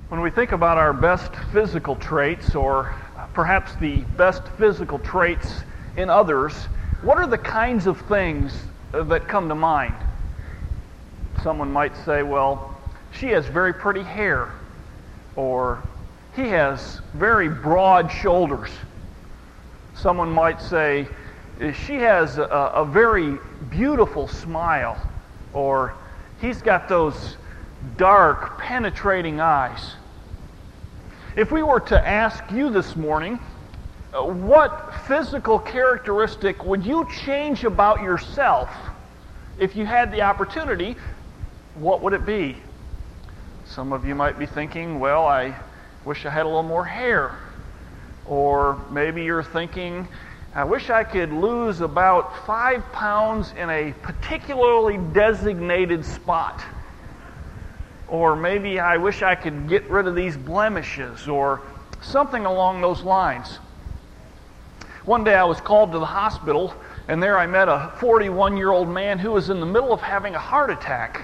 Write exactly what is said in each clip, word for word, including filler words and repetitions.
When we think about our best physical traits, or perhaps the best physical traits in others, what are the kinds of things that come to mind? Someone might say, well, she has very pretty hair, or he has very broad shoulders. Someone might say, she has a, a very beautiful smile, or he's got those dark, penetrating eyes. If we were to ask you this morning, uh, what physical characteristic would you change about yourself if you had the opportunity, what would it be? Some of you might be thinking, well, I wish I had a little more hair. Or maybe you're thinking, I wish I could lose about five pounds in a particularly designated spot. Or maybe I wish I could get rid of these blemishes, or something along those lines. One day I was called to the hospital, and there I met a forty-one-year-old man who was in the middle of having a heart attack.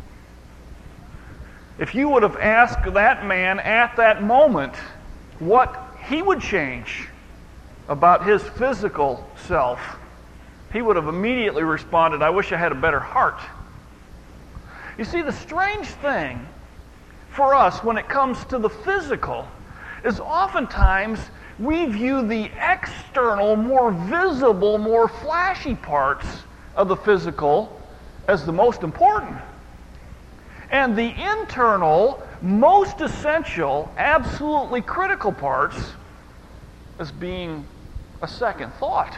If you would have asked that man at that moment what he would change about his physical self, he would have immediately responded, I wish I had a better heart. You see, the strange thing for us when it comes to the physical is oftentimes we view the external, more visible, more flashy parts of the physical as the most important. And the internal, most essential, absolutely critical parts as being a second thought.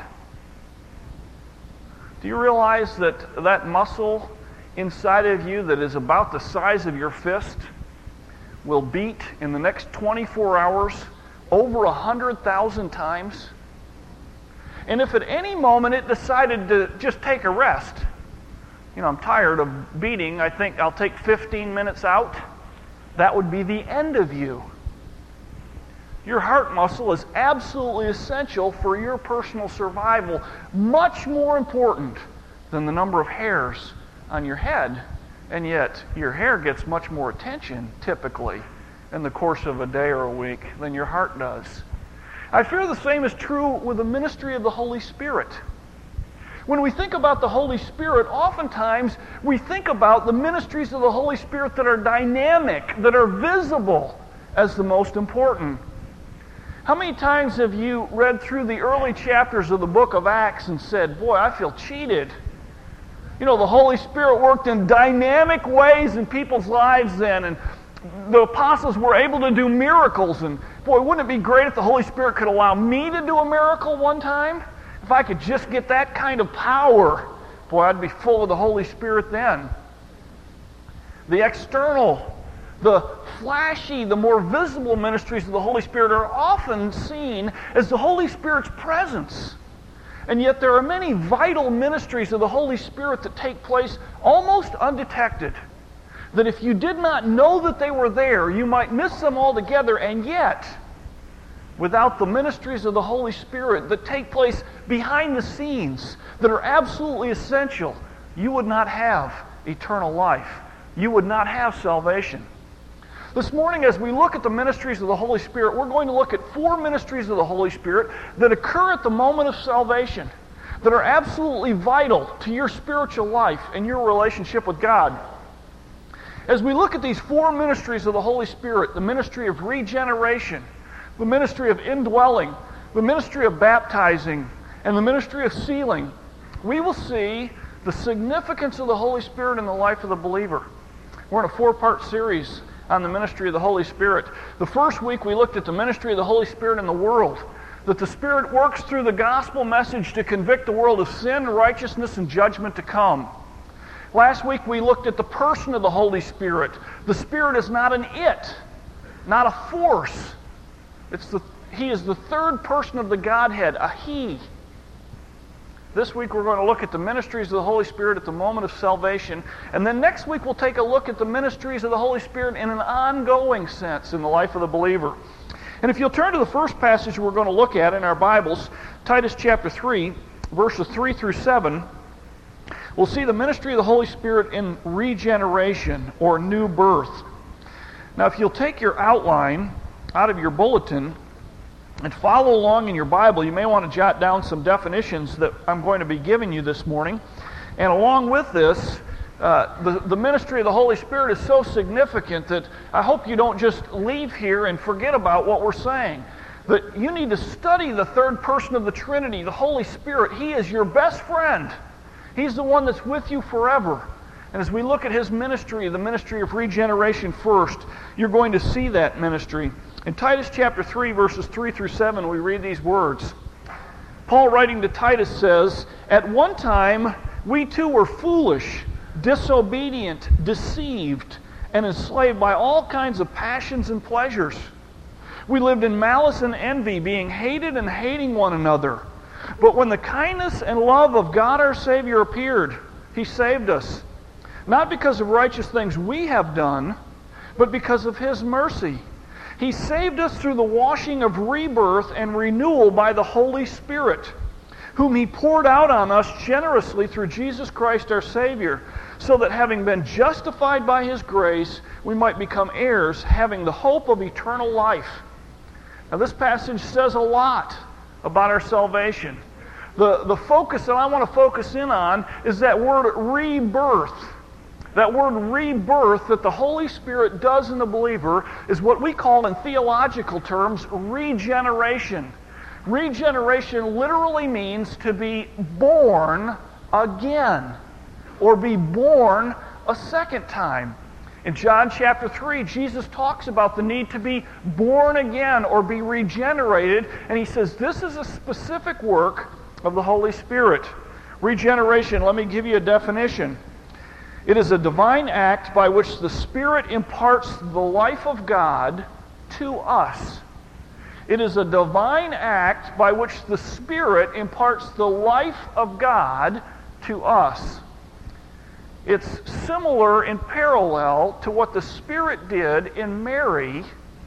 Do you realize that that muscle inside of you that is about the size of your fist will beat in the next twenty-four hours over one hundred thousand times? And if at any moment it decided to just take a rest, you know, I'm tired of beating, I think I'll take fifteen minutes out, that would be the end of you. Your heart muscle is absolutely essential for your personal survival, much more important than the number of hairs on your head, and yet your hair gets much more attention typically in the course of a day or a week than your heart does. I fear the same is true with the ministry of the Holy Spirit. When we think about the Holy Spirit, oftentimes we think about the ministries of the Holy Spirit that are dynamic, that are visible as the most important. How many times have you read through the early chapters of the book of Acts and said, boy, I feel cheated? You know, the Holy Spirit worked in dynamic ways in people's lives then, and the apostles were able to do miracles, and boy, wouldn't it be great if the Holy Spirit could allow me to do a miracle one time? If I could just get that kind of power, boy, I'd be full of the Holy Spirit then. The external, the flashy, the more visible ministries of the Holy Spirit are often seen as the Holy Spirit's presence. And yet there are many vital ministries of the Holy Spirit that take place almost undetected. That if you did not know that they were there, you might miss them altogether. And yet, without the ministries of the Holy Spirit that take place behind the scenes, that are absolutely essential, you would not have eternal life. You would not have salvation. This morning, as we look at the ministries of the Holy Spirit, we're going to look at four ministries of the Holy Spirit that occur at the moment of salvation, that are absolutely vital to your spiritual life and your relationship with God. As we look at these four ministries of the Holy Spirit, the ministry of regeneration, the ministry of indwelling, the ministry of baptizing, and the ministry of sealing, we will see the significance of the Holy Spirit in the life of the believer. We're in a four-part series on the ministry of the Holy Spirit. The first week we looked at the ministry of the Holy Spirit in the world, that the Spirit works through the gospel message to convict the world of sin, righteousness, and judgment to come. Last week we looked at the person of the Holy Spirit. The Spirit is not an it, not a force. It's the, he is the third person of the Godhead, a He. This week we're going to look at the ministries of the Holy Spirit at the moment of salvation. And then next week we'll take a look at the ministries of the Holy Spirit in an ongoing sense in the life of the believer. And if you'll turn to the first passage we're going to look at in our Bibles, Titus chapter three, verses three through seven, we'll see the ministry of the Holy Spirit in regeneration or new birth. Now, if you'll take your outline out of your bulletin and follow along in your Bible, you may want to jot down some definitions that I'm going to be giving you this morning. And along with this, uh, the, the ministry of the Holy Spirit is so significant that I hope you don't just leave here and forget about what we're saying. That you need to study the third person of the Trinity, the Holy Spirit. He is your best friend. He's the one that's with you forever. And as we look at his ministry, the ministry of regeneration first, you're going to see that ministry. In Titus chapter three, verses three through seven, we read these words. Paul, writing to Titus, says, "At one time we too were foolish, disobedient, deceived, and enslaved by all kinds of passions and pleasures. We lived in malice and envy, being hated and hating one another. But when the kindness and love of God our Savior appeared, He saved us, not because of righteous things we have done, but because of His mercy. He saved us through the washing of rebirth and renewal by the Holy Spirit, whom He poured out on us generously through Jesus Christ our Savior, so that having been justified by His grace, we might become heirs, having the hope of eternal life." Now, this passage says a lot about our salvation. The, the focus that I want to focus in on is that word rebirth. That word rebirth that the Holy Spirit does in the believer is what we call in theological terms regeneration. Regeneration literally means to be born again, or be born a second time. In John chapter three, Jesus talks about the need to be born again or be regenerated, and He says this is a specific work of the Holy Spirit. Regeneration, let me give you a definition. It is a divine act by which the Spirit imparts the life of God to us. It is a divine act by which the Spirit imparts the life of God to us. It's similar in parallel to what the Spirit did in Mary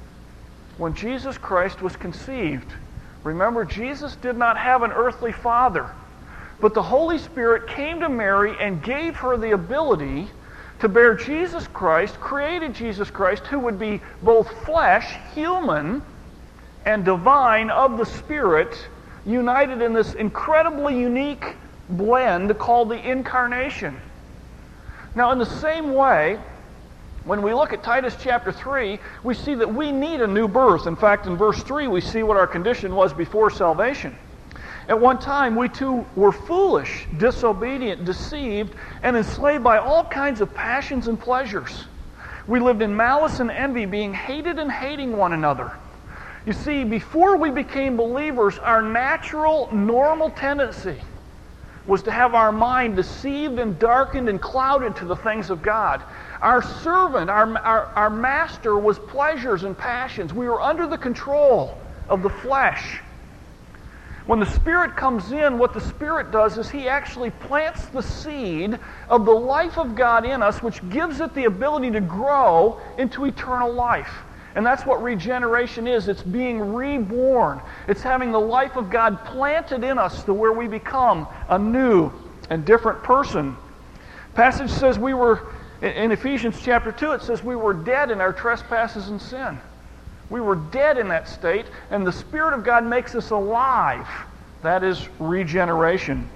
when Jesus Christ was conceived. Remember, Jesus did not have an earthly father, but the Holy Spirit came to Mary and gave her the ability to bear Jesus Christ, created Jesus Christ, who would be both flesh, human, and divine of the Spirit, united in this incredibly unique blend called the Incarnation. Now, in the same way, when we look at Titus chapter three, we see that we need a new birth. In fact, in verse three, we see what our condition was before salvation. At one time, we too were foolish, disobedient, deceived, and enslaved by all kinds of passions and pleasures. We lived in malice and envy, being hated and hating one another. You see, before we became believers, our natural, normal tendency was to have our mind deceived and darkened and clouded to the things of God. Our servant, our, our, our master was pleasures and passions. We were under the control of the flesh. When the Spirit comes in, what the Spirit does is He actually plants the seed of the life of God in us, which gives it the ability to grow into eternal life. And that's what regeneration is. It's being reborn. It's having the life of God planted in us to where we become a new and different person. Passage says we were, in Ephesians chapter two, it says we were dead in our trespasses and sin. We were dead in that state, and the Spirit of God makes us alive. That is regeneration.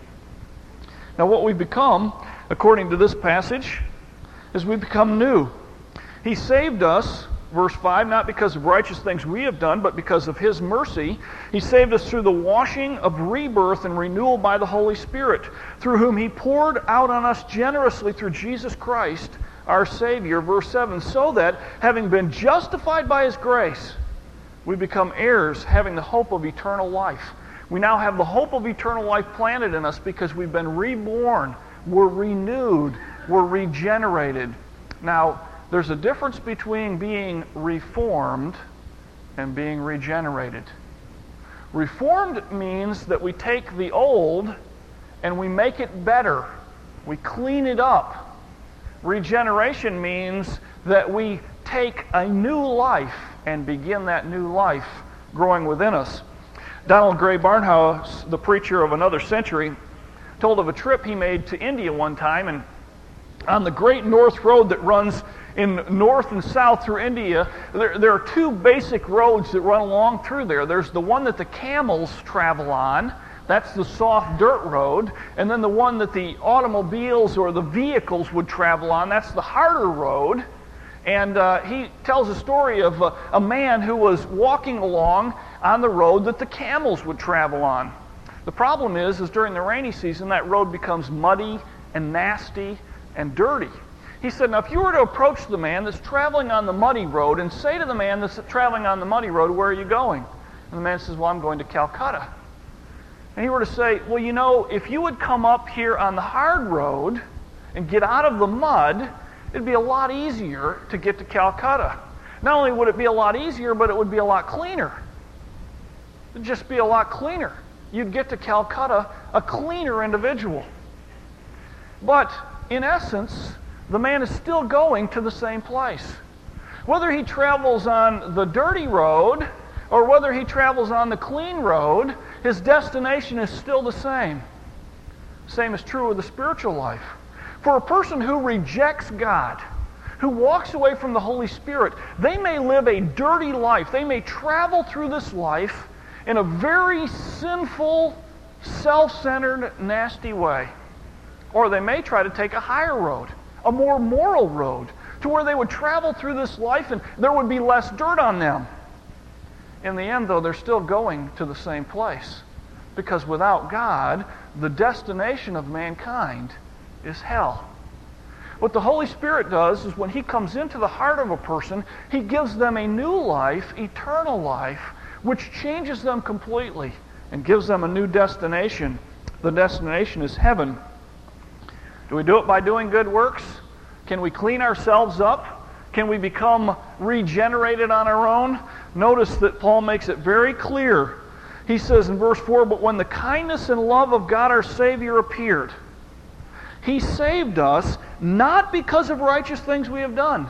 Now, what we become, according to this passage, is we become new. He saved us, verse five, not because of righteous things we have done, but because of His mercy. He saved us through the washing of rebirth and renewal by the Holy Spirit, through whom He poured out on us generously through Jesus Christ, our Savior, verse seven, so that, having been justified by His grace, we become heirs, having the hope of eternal life. We now have the hope of eternal life planted in us because we've been reborn, we're renewed, we're regenerated. Now, there's a difference between being reformed and being regenerated. Reformed means that we take the old and we make it better. We clean it up. Regeneration means that we take a new life and begin that new life growing within us. Donald Gray Barnhouse, the preacher of another century, told of a trip he made to India one time, and on the Great North Road that runs in north and south through India, there, there are two basic roads that run along through there. There's the one that the camels travel on. That's the soft dirt road. And then the one that the automobiles or the vehicles would travel on, that's the harder road. And uh, he tells a story of a, a man who was walking along on the road that the camels would travel on. The problem is, is during the rainy season, that road becomes muddy and nasty and dirty. He said, now if you were to approach the man that's traveling on the muddy road and say to the man that's traveling on the muddy road, where are you going? And the man says, well, I'm going to Calcutta. And he were to say, well, you know, if you would come up here on the hard road and get out of the mud, it'd be a lot easier to get to Calcutta. Not only would it be a lot easier, but it would be a lot cleaner. It'd just be a lot cleaner. You'd get to Calcutta a cleaner individual. But in essence, the man is still going to the same place. Whether he travels on the dirty road or whether he travels on the clean road, his destination is still the same. Same is true with the spiritual life. For a person who rejects God, who walks away from the Holy Spirit, they may live a dirty life. They may travel through this life in a very sinful, self-centered, nasty way. Or they may try to take a higher road, a more moral road, to where they would travel through this life and there would be less dirt on them. In the end, though, they're still going to the same place. Because without God, the destination of mankind is hell. What the Holy Spirit does is when He comes into the heart of a person, He gives them a new life, eternal life, which changes them completely and gives them a new destination. The destination is heaven. Do we do it by doing good works? Can we clean ourselves up? Can we become regenerated on our own? Notice that Paul makes it very clear. He says in verse four, but when the kindness and love of God our Savior appeared, He saved us not because of righteous things we have done,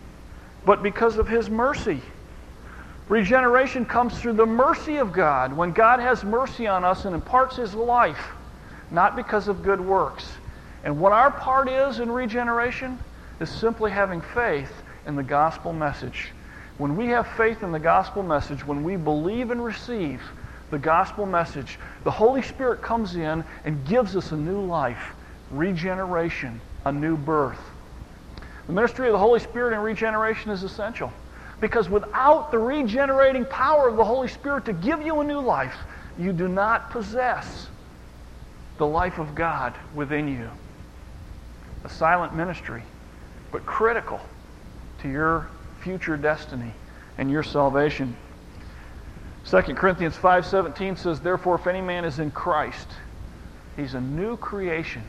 but because of His mercy. Regeneration comes through the mercy of God, when God has mercy on us and imparts His life, not because of good works. And what our part is in regeneration is simply having faith in the gospel message. When we have faith in the gospel message, when we believe and receive the gospel message, the Holy Spirit comes in and gives us a new life, regeneration, a new birth. The ministry of the Holy Spirit in regeneration is essential, because without the regenerating power of the Holy Spirit to give you a new life, you do not possess the life of God within you. A silent ministry, but critical to your future destiny and your salvation. Second Corinthians five seventeen says, therefore, if any man is in Christ, he's a new creation.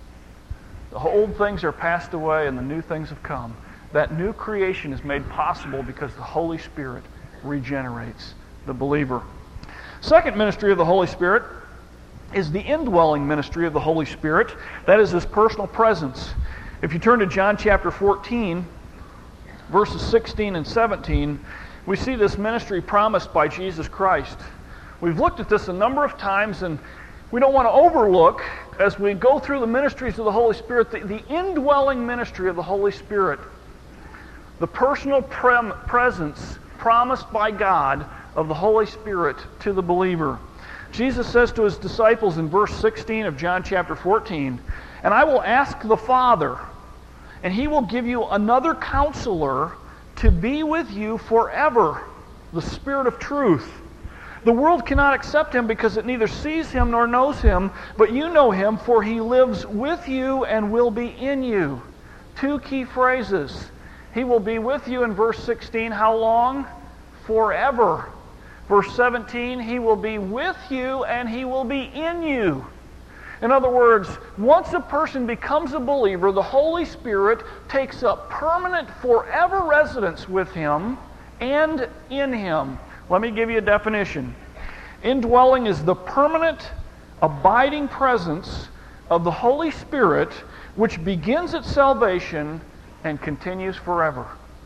The old things are passed away and the new things have come. That new creation is made possible because the Holy Spirit regenerates the believer. Second ministry of the Holy Spirit is the indwelling ministry of the Holy Spirit. That is His personal presence. If you turn to John chapter fourteen, verses sixteen and seventeen, we see this ministry promised by Jesus Christ. We've looked at this a number of times, and we don't want to overlook, as we go through the ministries of the Holy Spirit, the, the indwelling ministry of the Holy Spirit. The personal prem, presence promised by God of the Holy Spirit to the believer. Jesus says to His disciples in verse sixteen of John chapter fourteen, and I will ask the Father, and He will give you another counselor to be with you forever, the Spirit of truth. The world cannot accept Him because it neither sees Him nor knows Him, but you know Him, for He lives with you and will be in you. Two key phrases. He will be with you in verse sixteen. How long? Forever. Verse seventeen, He will be with you and He will be in you. In other words, once a person becomes a believer, the Holy Spirit takes up permanent, forever residence with him and in him. Let me give you a definition. Indwelling is the permanent, abiding presence of the Holy Spirit, which begins at salvation and continues forever.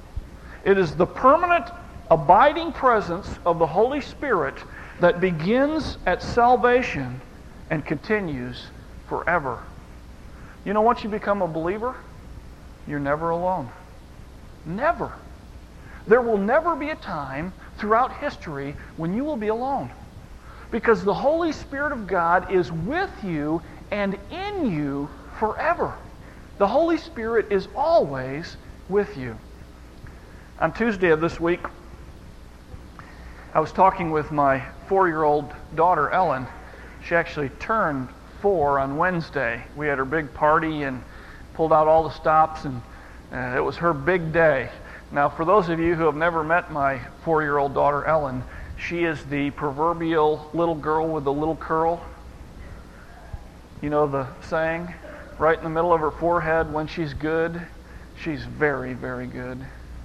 It is the permanent, abiding presence of the Holy Spirit that begins at salvation and continues forever. You know, once you become a believer, you're never alone. Never. There will never be a time throughout history when you will be alone. Because the Holy Spirit of God is with you and in you forever. The Holy Spirit is always with you. On Tuesday of this week, I was talking with my four-year-old daughter, Ellen. She actually turned four on Wednesday. We had her big party and pulled out all the stops, and uh, it was her big day. Now, for those of you who have never met my four-year-old daughter, Ellen, she is the proverbial little girl with the little curl. You know the saying? Right in the middle of her forehead, when she's good, she's very, very good.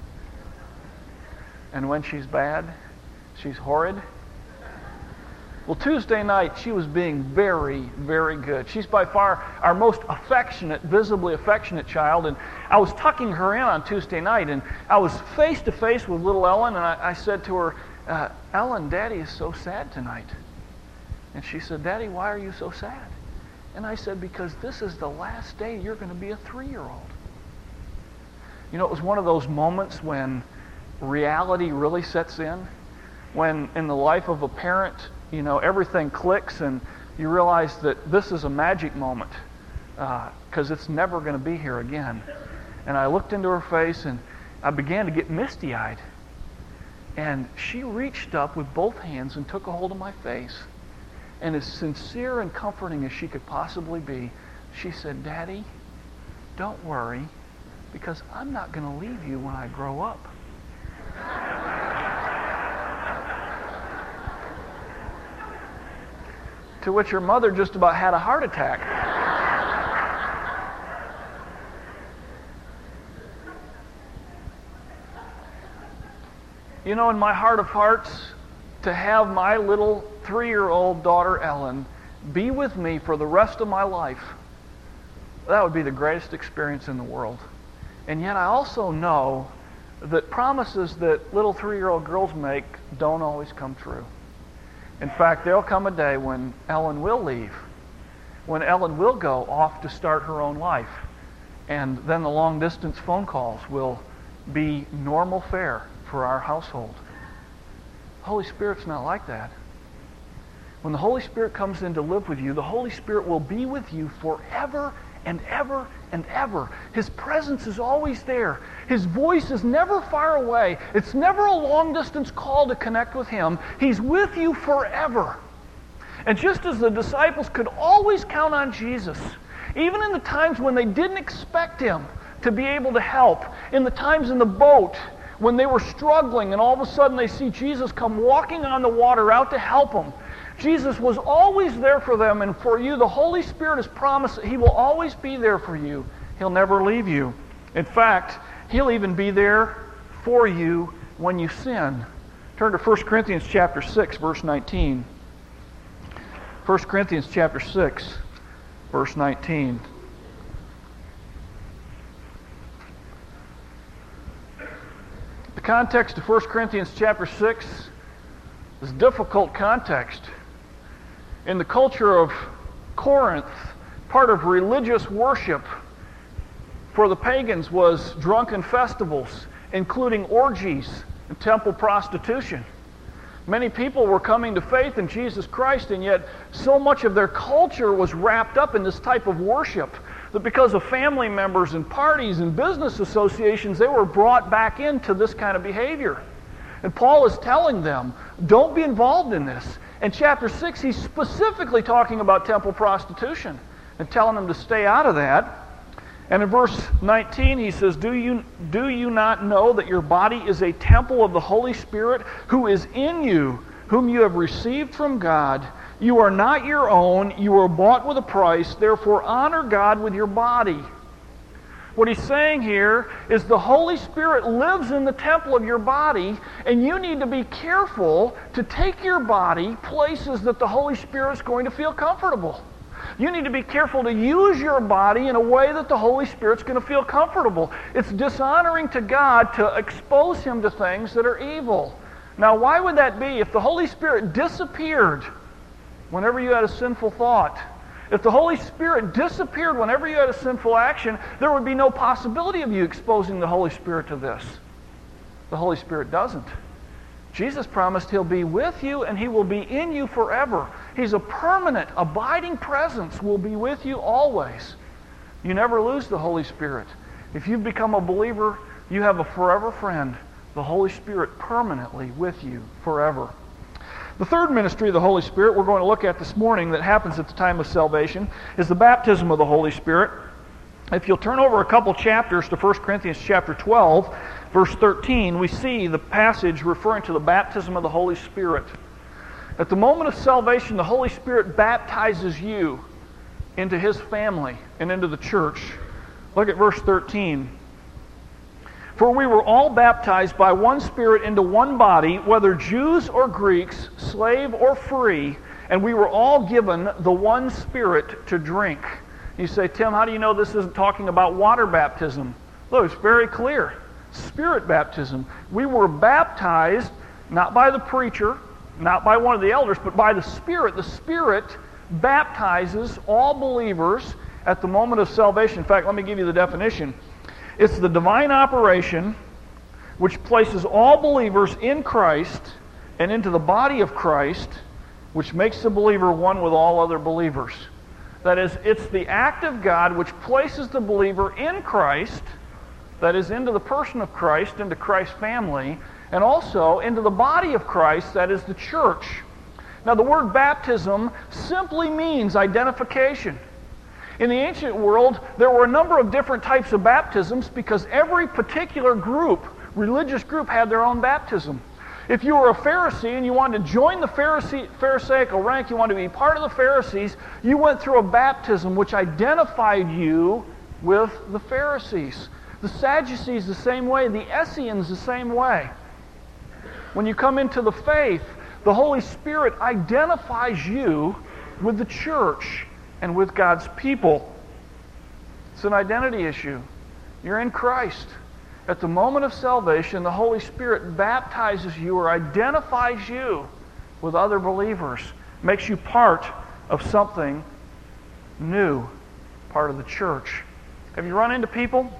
And when she's bad, she's horrid. Well, Tuesday night, she was being very, very good. She's by far our most affectionate, visibly affectionate child. And I was tucking her in on Tuesday night, and I was face to face with little Ellen, and I, I said to her, uh, Ellen, Daddy is so sad tonight. And she said, Daddy, why are you so sad? And I said, because this is the last day you're going to be a three-year-old. You know, it was one of those moments when reality really sets in, when in the life of a parent, you know, everything clicks and you realize that this is a magic moment because uh, it's never going to be here again. And I looked into her face and I began to get misty-eyed. And she reached up with both hands and took a hold of my face. And as sincere and comforting as she could possibly be, she said, Daddy, don't worry, because I'm not going to leave you when I grow up. To which her mother just about had a heart attack. You know, in my heart of hearts, to have my little three-year-old daughter, Ellen, be with me for the rest of my life, that would be the greatest experience in the world. And yet I also know that promises that little three-year-old girls make don't always come true. In fact, there'll come a day when Ellen will leave, when Ellen will go off to start her own life, and then the long-distance phone calls will be normal fare for our household. The Holy Spirit's not like that. When the Holy Spirit comes in to live with you, the Holy Spirit will be with you forever and ever and ever. His presence is always there. His voice is never far away. It's never a long-distance call to connect with Him. He's with you forever. And just as the disciples could always count on Jesus, even in the times when they didn't expect Him to be able to help, in the times in the boat when they were struggling and all of a sudden they see Jesus come walking on the water out to help them, Jesus was always there for them, and for you, the Holy Spirit has promised that He will always be there for you. He'll never leave you. In fact, He'll even be there for you when you sin. Turn to First Corinthians chapter six, verse nineteen. First Corinthians chapter six, verse nineteen. The context of First Corinthians chapter six is a difficult context. In the culture of Corinth, part of religious worship for the pagans was drunken festivals, including orgies and temple prostitution. Many people were coming to faith in Jesus Christ, and yet so much of their culture was wrapped up in this type of worship that because of family members and parties and business associations, they were brought back into this kind of behavior. And Paul is telling them, don't be involved in this. In chapter six, he's specifically talking about temple prostitution and telling them to stay out of that. And in verse nineteen, he says, Do you, do you not know that your body is a temple of the Holy Spirit who is in you, whom you have received from God? You are not your own. You were bought with a price. Therefore, honor God with your body. What he's saying here is the Holy Spirit lives in the temple of your body, and you need to be careful to take your body places that the Holy Spirit is going to feel comfortable. You need to be careful to use your body in a way that the Holy Spirit's going to feel comfortable. It's dishonoring to God to expose Him to things that are evil. Now, why would that be? If the Holy Spirit disappeared whenever you had a sinful thought, If the Holy Spirit disappeared whenever you had a sinful action, there would be no possibility of you exposing the Holy Spirit to this. The Holy Spirit doesn't. Jesus promised He'll be with you and He will be in you forever. He's a permanent, abiding presence, will be with you always. You never lose the Holy Spirit. If you've become a believer, you have a forever friend, the Holy Spirit permanently with you forever. The third ministry of the Holy Spirit we're going to look at this morning that happens at the time of salvation is the baptism of the Holy Spirit. If you'll turn over a couple chapters to First Corinthians chapter twelve, verse thirteen, we see the passage referring to the baptism of the Holy Spirit. At the moment of salvation, the Holy Spirit baptizes you into His family and into the church. Look at verse thirteen. For we were all baptized by one Spirit into one body, whether Jews or Greeks, slave or free, and we were all given the one Spirit to drink. You say, Tim, how do you know this isn't talking about water baptism? Look, it's very clear. Spirit baptism. We were baptized not by the preacher, not by one of the elders, but by the Spirit. The Spirit baptizes all believers at the moment of salvation. In fact, let me give you the definition. It's the divine operation which places all believers in Christ and into the body of Christ, which makes the believer one with all other believers. That is, it's the act of God which places the believer in Christ, that is, into the person of Christ, into Christ's family, and also into the body of Christ, that is, the church. Now, the word baptism simply means identification. In the ancient world, there were a number of different types of baptisms because every particular group, religious group, had their own baptism. If you were a Pharisee and you wanted to join the Pharisee, Pharisaical rank, you wanted to be part of the Pharisees, you went through a baptism which identified you with the Pharisees. The Sadducees the same way, the Essenes the same way. When you come into the faith, the Holy Spirit identifies you with the church and with God's people. It's an identity issue. You're in Christ. At the moment of salvation, the Holy Spirit baptizes you or identifies you with other believers, makes you part of something new, part of the church. Have you run into people,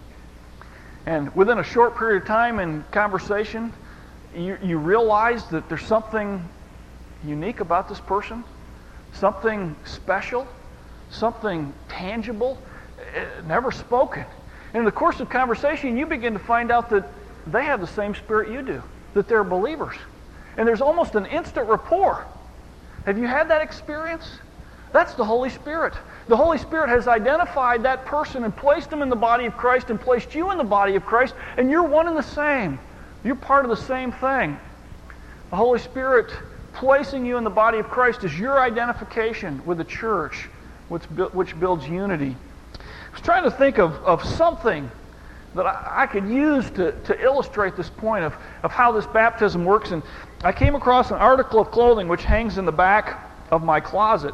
and within a short period of time in conversation, you, you realize that there's something unique about this person? Something special, something tangible, never spoken. And in the course of conversation, you begin to find out that they have the same spirit you do, that they're believers. And there's almost an instant rapport. Have you had that experience? That's the Holy Spirit. The Holy Spirit has identified that person and placed them in the body of Christ and placed you in the body of Christ, and you're one and the same. You're part of the same thing. The Holy Spirit placing you in the body of Christ is your identification with the church, which, which builds unity. I was trying to think of, of something that I, I could use to, to illustrate this point of, of how this baptism works. And I came across an article of clothing which hangs in the back of my closet.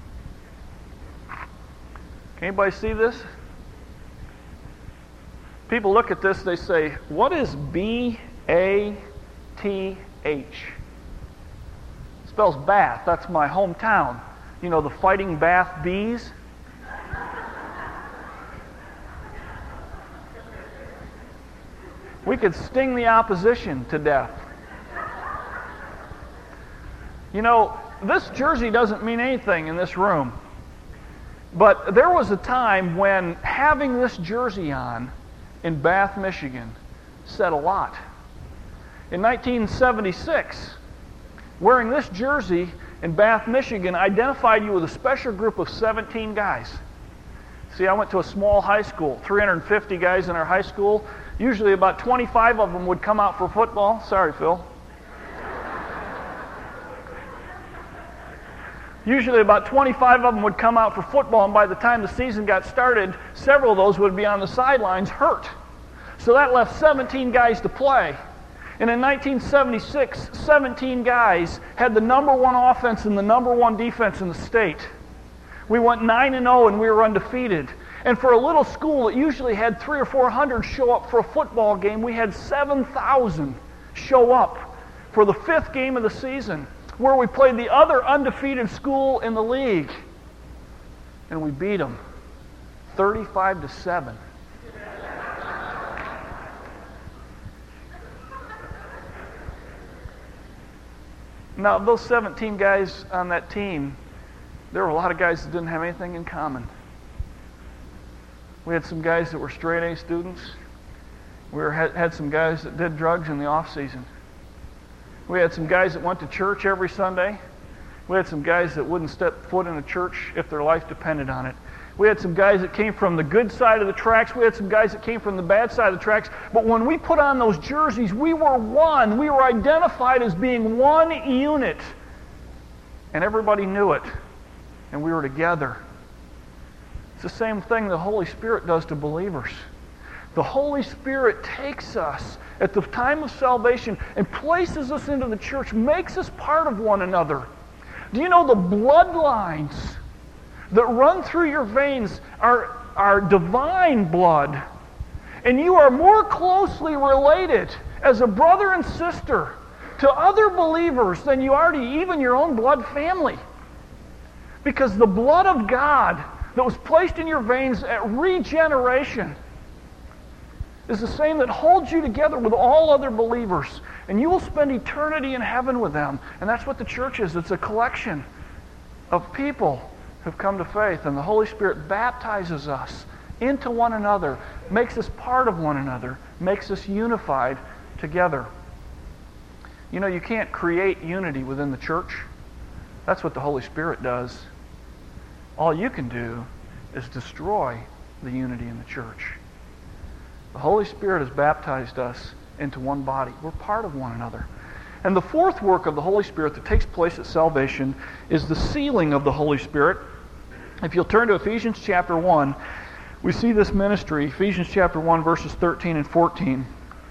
Can anybody see this? People look at this, they say, what is B A T H? Spells Bath. That's my hometown. You know, the Fighting Bath Bees. We could sting the opposition to death. You know, this jersey doesn't mean anything in this room. But there was a time when having this jersey on in Bath, Michigan said a lot. In nineteen seventy-six, wearing this jersey in Bath, Michigan identified you with a special group of seventeen guys. See, I went to a small high school, three hundred fifty guys in our high school. Usually about twenty-five of them would come out for football. Sorry, Phil. Usually about twenty-five of them would come out for football, and by the time the season got started, several of those would be on the sidelines hurt. So that left seventeen guys to play. And in nineteen seventy-six, seventeen guys had the number one offense and the number one defense in the state. We went nine and oh and we were undefeated. And for a little school that usually had three or four hundred show up for a football game, we had seven thousand show up for the fifth game of the season, where we played the other undefeated school in the league. and we beat them thirty-five to seven. Now, those seventeen guys on that team, there were a lot of guys that didn't have anything in common. We had some guys that were straight A students. We were, had, had some guys that did drugs in the off season. We had some guys that went to church every Sunday. We had some guys that wouldn't step foot in a church if their life depended on it. We had some guys that came from the good side of the tracks. We had some guys that came from the bad side of the tracks. But when we put on those jerseys, we were one. We were identified as being one unit. And everybody knew it. And we were together. It's the same thing the Holy Spirit does to believers. The Holy Spirit takes us at the time of salvation and places us into the church, makes us part of one another. Do you know the bloodlines that run through your veins are, are divine blood? And you are more closely related as a brother and sister to other believers than you are to even your own blood family. Because the blood of God that was placed in your veins at regeneration is the same that holds you together with all other believers. And you will spend eternity in heaven with them. And that's what the church is. It's a collection of people who've come to faith. And the Holy Spirit baptizes us into one another, makes us part of one another, makes us unified together. You know, you can't create unity within the church. That's what the Holy Spirit does. All you can do is destroy the unity in the church. The Holy Spirit has baptized us into one body. We're part of one another. And the fourth work of the Holy Spirit that takes place at salvation is the sealing of the Holy Spirit. If you'll turn to Ephesians chapter one, we see this ministry, Ephesians chapter one, verses thirteen and fourteen.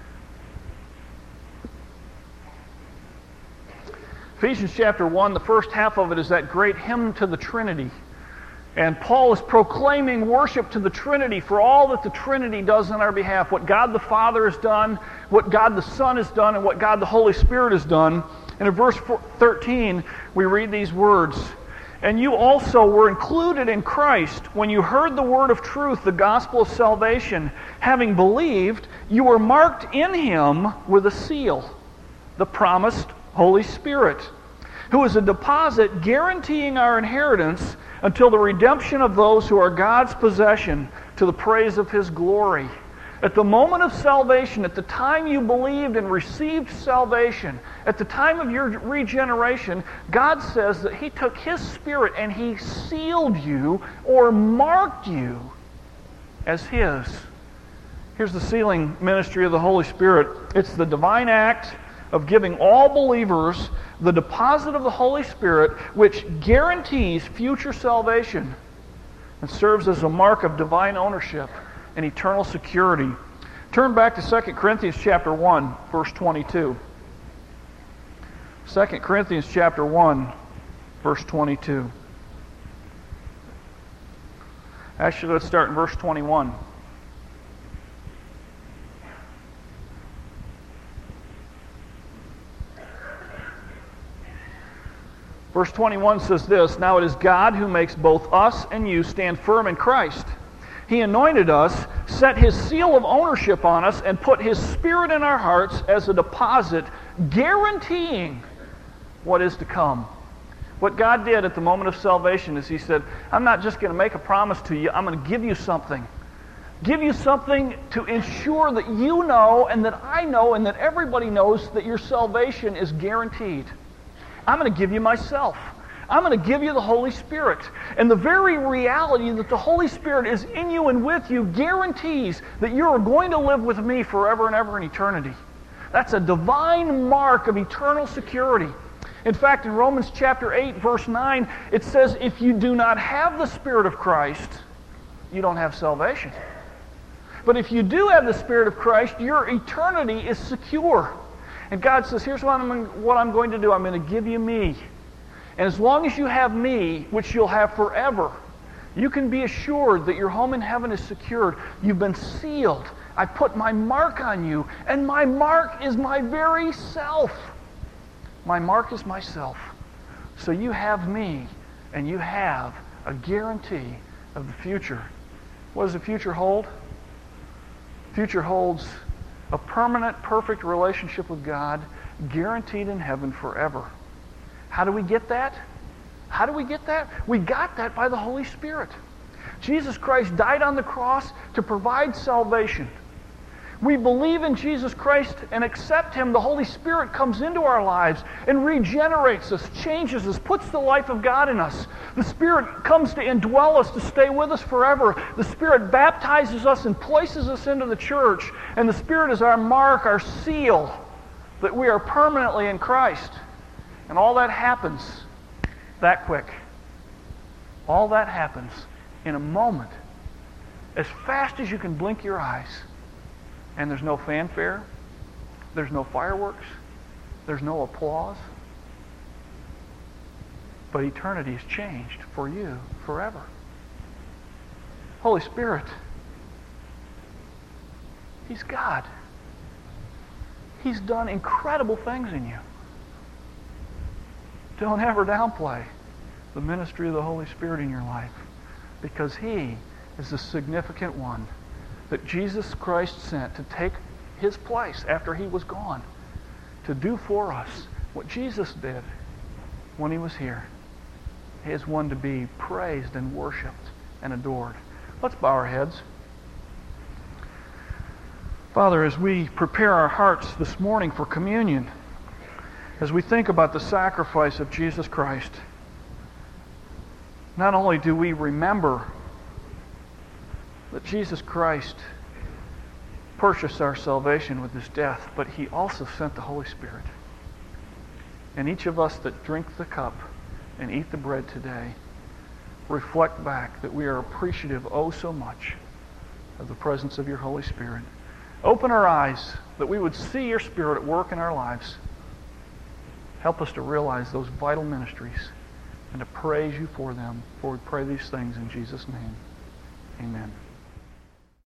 Ephesians chapter one, the first half of it is that great hymn to the Trinity. And Paul is proclaiming worship to the Trinity for all that the Trinity does on our behalf. What God the Father has done, what God the Son has done, and what God the Holy Spirit has done. And in verse thirteen, we read these words. And you also were included in Christ when you heard the word of truth, the gospel of salvation. Having believed, you were marked in Him with a seal, the promised Holy Spirit, who is a deposit guaranteeing our inheritance until the redemption of those who are God's possession, to the praise of His glory. At the moment of salvation, at the time you believed and received salvation, at the time of your regeneration, God says that He took His Spirit and He sealed you or marked you as His. Here's the sealing ministry of the Holy Spirit. It's the divine act of giving all believers the deposit of the Holy Spirit, which guarantees future salvation and serves as a mark of divine ownership and eternal security. Turn back to Second Corinthians chapter one, verse twenty-two. Second Corinthians chapter one, verse twenty-two. Actually, let's start in verse twenty-one. Verse twenty-one says this, Now it is God who makes both us and you stand firm in Christ. He anointed us, set His seal of ownership on us, and put His Spirit in our hearts as a deposit, guaranteeing what is to come. What God did at the moment of salvation is He said, I'm not just going to make a promise to you, I'm going to give you something. Give you something to ensure that you know and that I know and that everybody knows that your salvation is guaranteed. I'm going to give you myself. I'm going to give you the Holy Spirit. And the very reality that the Holy Spirit is in you and with you guarantees that you are going to live with me forever and ever in eternity. That's a divine mark of eternal security. In fact, in Romans chapter eight, verse nine, it says, if you do not have the Spirit of Christ, you don't have salvation. But if you do have the Spirit of Christ, your eternity is secure. And God says, here's what I'm, what I'm going to do. I'm going to give you me. And as long as you have me, which you'll have forever, you can be assured that your home in heaven is secured. You've been sealed. I put my mark on you, and my mark is my very self. My mark is myself. So you have me, and you have a guarantee of the future. What does the future hold? The future holds a permanent, perfect relationship with God, guaranteed in heaven forever. How do we get that? How do we get that? We got that by the Holy Spirit. Jesus Christ died on the cross to provide salvation. We believe in Jesus Christ and accept Him. The Holy Spirit comes into our lives and regenerates us, changes us, puts the life of God in us. The Spirit comes to indwell us, to stay with us forever. The Spirit baptizes us and places us into the church. And the Spirit is our mark, our seal, that we are permanently in Christ. And all that happens that quick. All that happens in a moment, as fast as you can blink your eyes. And there's no fanfare, there's no fireworks, there's no applause. But eternity is changed for you forever. Holy Spirit, He's God. He's done incredible things in you. Don't ever downplay the ministry of the Holy Spirit in your life, because He is the significant one that Jesus Christ sent to take His place after He was gone, to do for us what Jesus did when He was here. He is one to be praised and worshiped and adored. Let's bow our heads. Father, as we prepare our hearts this morning for communion, as we think about the sacrifice of Jesus Christ, not only do we remember that Jesus Christ purchased our salvation with His death, but He also sent the Holy Spirit. And each of us that drink the cup and eat the bread today reflect back that we are appreciative oh so much of the presence of your Holy Spirit. Open our eyes that we would see your Spirit at work in our lives. Help us to realize those vital ministries and to praise you for them. For we pray these things in Jesus' name. Amen.